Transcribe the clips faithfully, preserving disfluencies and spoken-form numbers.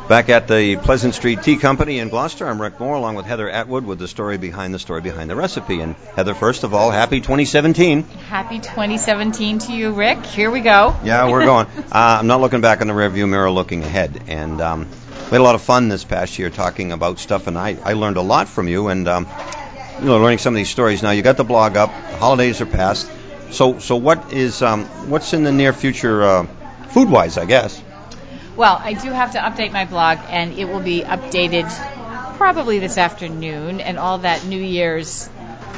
Back at the Pleasant Street Tea Company in Gloucester, I'm Rick Moore, along with Heather Atwood, with the story behind the story behind the recipe. And Heather, first of all, happy twenty seventeen. Happy twenty seventeen to you, Rick. Here we go. Yeah, we're going. uh, I'm not looking back in the rearview mirror, looking ahead. And um, we had a lot of fun this past year talking about stuff, and I, I learned a lot from you, and um, you know, learning some of these stories. Now, you got the blog up. The holidays are past. So, so what is um, what's in the near future, uh, food-wise, I guess? Well, I do have to update my blog, and it will be updated probably this afternoon, and all that New Year's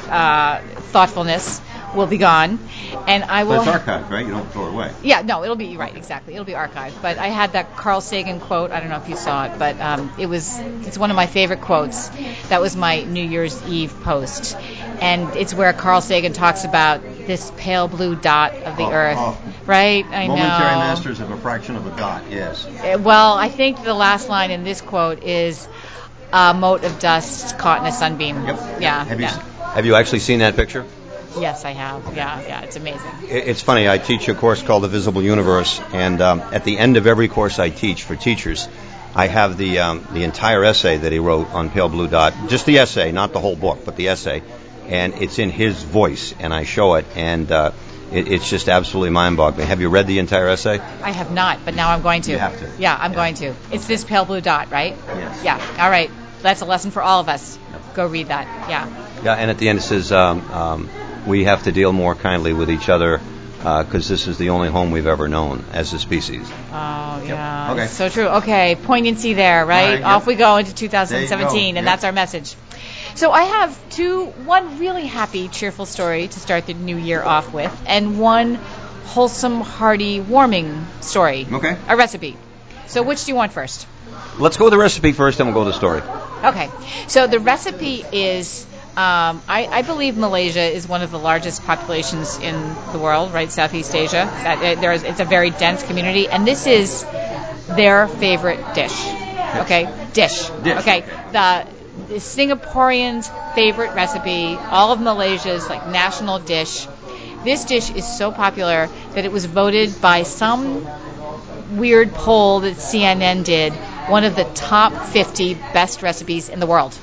uh, thoughtfulness will be gone. And I will. But it's archived, right? You don't throw it away. Yeah, no, it'll be right, exactly. It'll be archived. But I had that Carl Sagan quote. I don't know if you saw it, but um, it was. It's one of my favorite quotes. That was my New Year's Eve post, and it's where Carl Sagan talks about this pale blue dot of the oh, earth. Oh. Right, I Momentary know. Momentary masters of a fraction of a dot, yes. Well, I think the last line in this quote is a mote of dust caught in a sunbeam. Yep. Yeah. Have you yeah. Have you actually seen that picture? Yes, I have. Yeah, yeah, it's amazing. It's funny. I teach a course called The Visible Universe, and um, at the end of every course I teach for teachers, I have the um, the entire essay that he wrote on Pale Blue Dot, just the essay, not the whole book, but the essay, and it's in his voice, and I show it, and uh, it, it's just absolutely mind-boggling. Have you read the entire essay? I have not, but now I'm going to. You have to. Yeah, I'm yeah. going to. It's this pale blue dot, right? Yes. Yeah. All right. That's a lesson for all of us. Yep. Go read that. Yeah. Yeah, and at the end it says um, um, we have to deal more kindly with each other because uh, this is the only home we've ever known as a species. Oh, yeah. Yep. Okay. So true. Okay, poignancy there, right? Right, yep. Off we go into two thousand seventeen, and yep. that's our message. So I have two, one really happy, cheerful story to start the new year off with, and one wholesome, hearty, warming story. Okay. A recipe. So which do you want first? Let's go with the recipe first, then we'll go to the story. Okay. So the recipe is, um, I, I believe Malaysia is one of the largest populations in the world, right? Southeast Asia. That uh, there is, it's a very dense community, and this is their favorite dish. Okay, dish. Dish. Okay, the, the Singaporeans' favorite recipe, all of Malaysia's like national dish. This dish is so popular that it was voted by some weird poll that C N N did one of the top fifty best recipes in the world.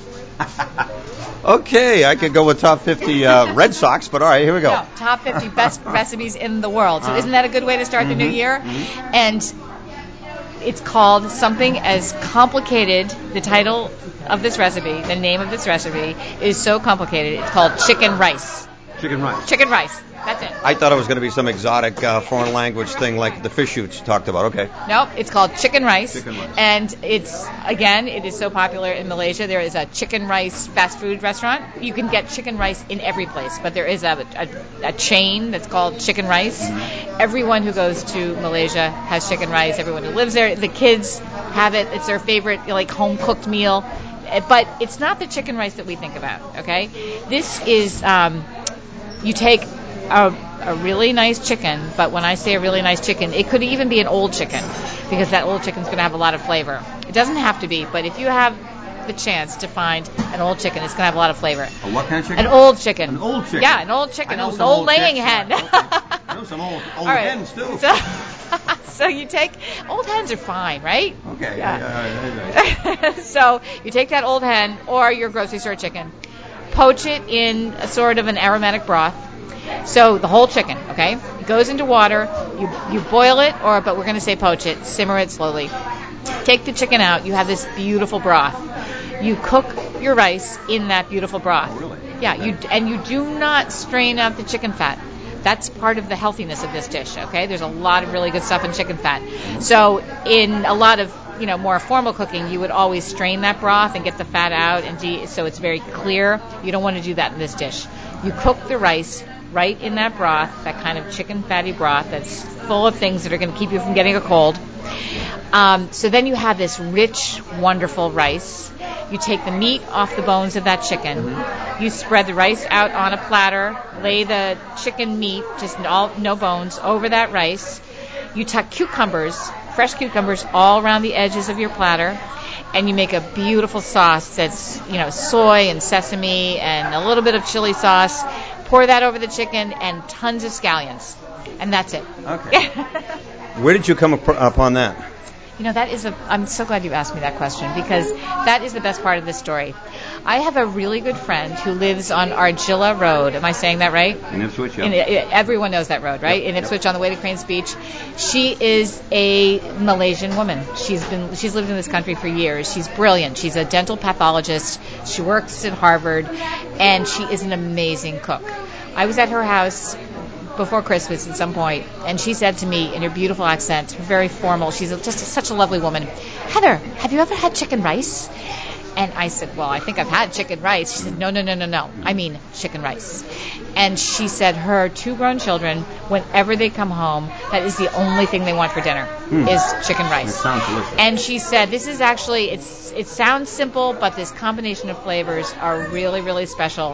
Okay, I could go with top fifty uh, Red Sox, but all right, here we go. No, top fifty best recipes in the world. So isn't that a good way to start mm-hmm, the new year? Mm-hmm. And it's called something as complicated. The title of this recipe, the name of this recipe, is so complicated. It's called chicken rice. Chicken rice. Chicken rice. That's it. I thought it was going to be some exotic uh, foreign language thing like the fish shoots you talked about. Okay. Nope, it's called chicken rice. Chicken rice. And it's, again, it is so popular in Malaysia. There is a chicken rice fast food restaurant. You can get chicken rice in every place, but there is a, a, a chain that's called Chicken Rice. Mm-hmm. Everyone who goes to Malaysia has chicken rice. Everyone who lives there, the kids have it. It's their favorite, like, home-cooked meal. But it's not the chicken rice that we think about, okay? This is, um, you take A, a really nice chicken, but when I say a really nice chicken, it could even be an old chicken, because that old chicken's going to have a lot of flavor. It doesn't have to be, but if you have the chance to find an old chicken, it's going to have a lot of flavor. A what kind of chicken? An old chicken. An old chicken? Yeah, an old chicken. I know An some old, old laying chicks. hen. Okay. I know some old, old right. hens, too. So, so you take, old hens are fine, right? Okay. Yeah. Yeah, yeah, yeah. So you take that old hen or your grocery store chicken, poach it in a sort of an aromatic broth. So the whole chicken, okay, it goes into water. You you boil it, or but we're going to say poach it, simmer it slowly. Take the chicken out. You have this beautiful broth. You cook your rice in that beautiful broth. Oh, really? Yeah, you and you do not strain out the chicken fat. That's part of the healthiness of this dish, okay? There's a lot of really good stuff in chicken fat. So in a lot of, you know, more formal cooking, you would always strain that broth and get the fat out, and de- so it's very clear. You don't want to do that in this dish. You cook the rice right in that broth, that kind of chicken fatty broth that's full of things that are going to keep you from getting a cold. Um, so then you have this rich, wonderful rice. You take the meat off the bones of that chicken. Mm-hmm. You spread the rice out on a platter, lay the chicken meat, just all, no bones, over that rice. You tuck cucumbers, fresh cucumbers, all around the edges of your platter, and you make a beautiful sauce that's, you know, soy and sesame and a little bit of chili sauce. Pour that over the chicken and tons of scallions. And that's it. Okay. Where did you come up- upon that? You know, that is a, I'm so glad you asked me that question because that is the best part of this story. I have a really good friend who lives on Argilla Road. Am I saying that right? In Ipswich, yeah. In, everyone knows that road, right? Yep, In Ipswich yep. on the way to Cranes Beach. She is a Malaysian woman. She's been, she's lived in this country for years. She's brilliant. She's a dental pathologist. She works at Harvard, and she is an amazing cook. I was at her house before Christmas at some point, and she said to me in her beautiful accent, very formal, she's just such a lovely woman, Heather, have you ever had chicken rice? And I said, well, I think I've had chicken rice. She said, no, no, no, no, no. I mean chicken rice. And she said her two grown children, whenever they come home, that is the only thing they want for dinner mm. is chicken rice. It sounds delicious. And she said, this is actually, it's it sounds simple, but this combination of flavors are really, really special.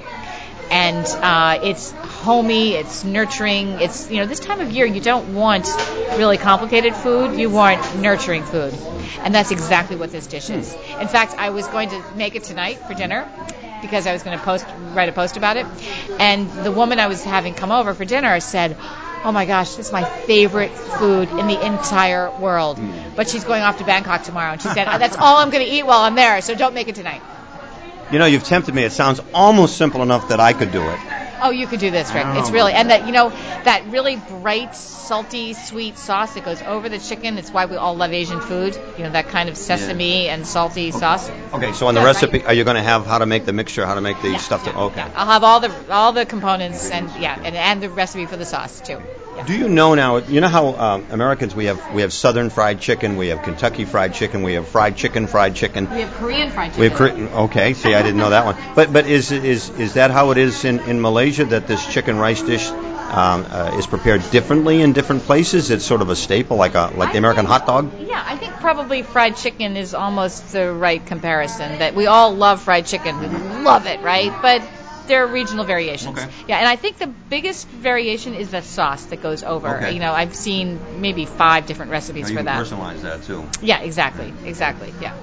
And uh, it's homey, it's nurturing. It's, you know, this time of year you don't want really complicated food. You want nurturing food. And that's exactly what this dish is. In fact, I was going to make it tonight for dinner because I was going to post, write a post about it. And the woman I was having come over for dinner said, oh my gosh, this is my favorite food in the entire world. But she's going off to Bangkok tomorrow. And she said, that's all I'm going to eat while I'm there, so don't make it tonight. You know, you've tempted me. It sounds almost simple enough that I could do it. Oh, you could do this, Rick. It's really, and that, you know, that really bright, salty, sweet sauce that goes over the chicken. It's why we all love Asian food. You know, that kind of sesame yeah. and salty okay. sauce. Okay, so on the yeah, recipe, right? Are you going to have how to make the mixture, how to make the yeah, stuff? Yeah, to, okay. Yeah. I'll have all the all the components and yeah, and, and the recipe for the sauce too. Yeah. Do you know now? You know how um, Americans we have we have Southern fried chicken, we have Kentucky fried chicken, we have fried chicken, fried chicken. We have Korean fried chicken. We have Korean, okay. See, I didn't know that one. But but is is is that how it is in, in Malaysia that this chicken rice dish um, uh, is prepared differently in different places? It's sort of a staple, like a like the American hot dog. Yeah, I think probably fried chicken is almost the right comparison. That we all love fried chicken, we love it, right? But there are regional variations. Okay. Yeah, and I think the biggest variation is the sauce that goes over. Okay. You know, I've seen maybe five different recipes now for that. You can personalize that too. Yeah, exactly, exactly. Yeah.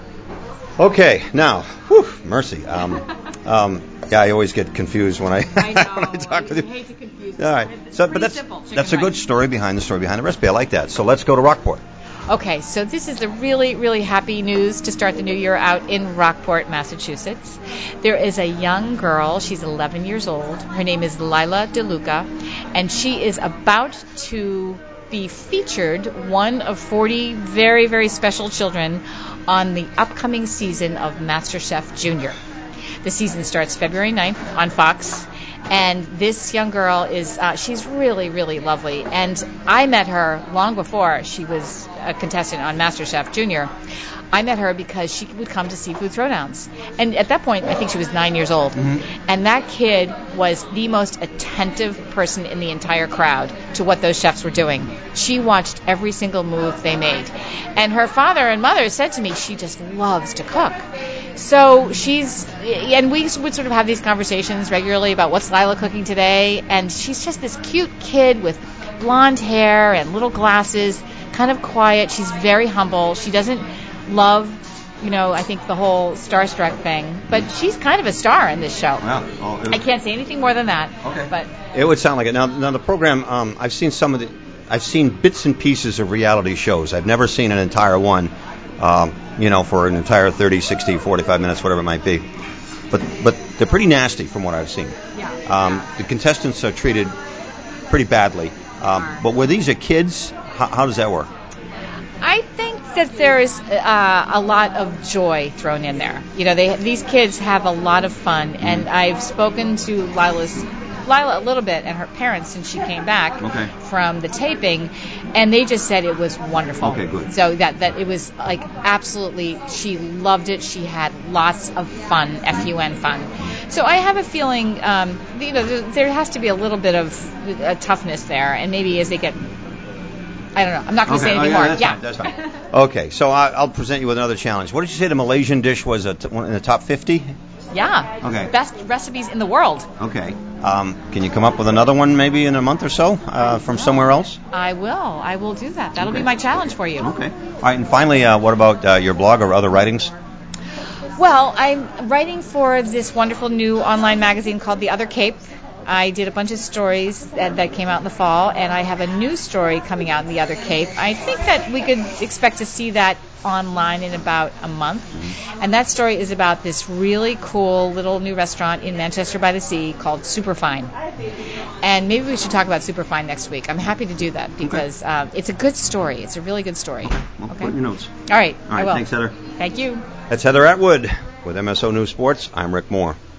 Okay, now, whew, mercy. Um, um, yeah, I always get confused when I, I know. when I talk with you. I hate to confuse All right, It's so pretty but that's simple, that's a good rice. story behind the story behind the recipe. I like that. So let's go to Rockport. Okay, so this is the really, really happy news to start the new year out in Rockport, Massachusetts. There is a young girl. She's eleven years old. Her name is Lila DeLuca, and she is about to be featured, one of forty very, very special children, on the upcoming season of MasterChef Junior. The season starts February ninth on Fox. And this young girl is, uh, she's really, really lovely. And I met her long before she was a contestant on MasterChef Junior. I met her because she would come to Seafood Throwdowns. And at that point, I think she was nine years old. Mm-hmm. And that kid was the most attentive person in the entire crowd to what those chefs were doing. She watched every single move they made. And her father and mother said to me, she just loves to cook. So she's, and we would sort of have these conversations regularly about what's Lila cooking today, and she's just this cute kid with blonde hair and little glasses, kind of quiet. She's very humble. She doesn't love, you know, I think the whole starstruck thing, but she's kind of a star in this show. Wow. Oh, was, I can't say anything more than that. Okay. But it would sound like it. Now, now the program, um, I've seen some of the, I've seen bits and pieces of reality shows. I've never seen an entire one. Um, you know, for an entire thirty, sixty, forty-five minutes, whatever it might be. But but they're pretty nasty from what I've seen. Yeah. Um, yeah. The contestants are treated pretty badly. Um, but were these are kids? How, how does that work? I think that there is uh, a lot of joy thrown in there. You know, they these kids have a lot of fun, and I've spoken to Lila's Lila a little bit and her parents since she came back okay. from the taping, and they just said it was wonderful. Okay, good. So that that it was like absolutely, she loved it. She had lots of fun, F U N fun. So I have a feeling, um, you know, there, there has to be a little bit of a toughness there, and maybe as they get, I don't know. I'm not going to okay. say anything oh, yeah, more. That's yeah, fine. That's fine. Okay, so I, I'll present you with another challenge. What did you say the Malaysian dish was a t- in the top fifty? Yeah. Okay. Best recipes in the world. Okay. Um, can you come up with another one maybe in a month or so uh, from somewhere else? I will. I will do that. That'll okay. be my challenge for you. Okay. All right. And finally, uh, what about uh, your blog or other writings? Well, I'm writing for this wonderful new online magazine called The Other Cape. I did a bunch of stories that, that came out in the fall, and I have a new story coming out in the other Cape. I think that we could expect to see that online in about a month. Mm-hmm. And that story is about this really cool little new restaurant in Manchester by the Sea called Superfine. And maybe we should talk about Superfine next week. I'm happy to do that because okay. uh, it's a good story. It's a really good story. Okay. Well, okay? Put your notes. All right. All right. I will. Thanks, Heather. Thank you. That's Heather Atwood with M S O News Sports. I'm Rick Moore.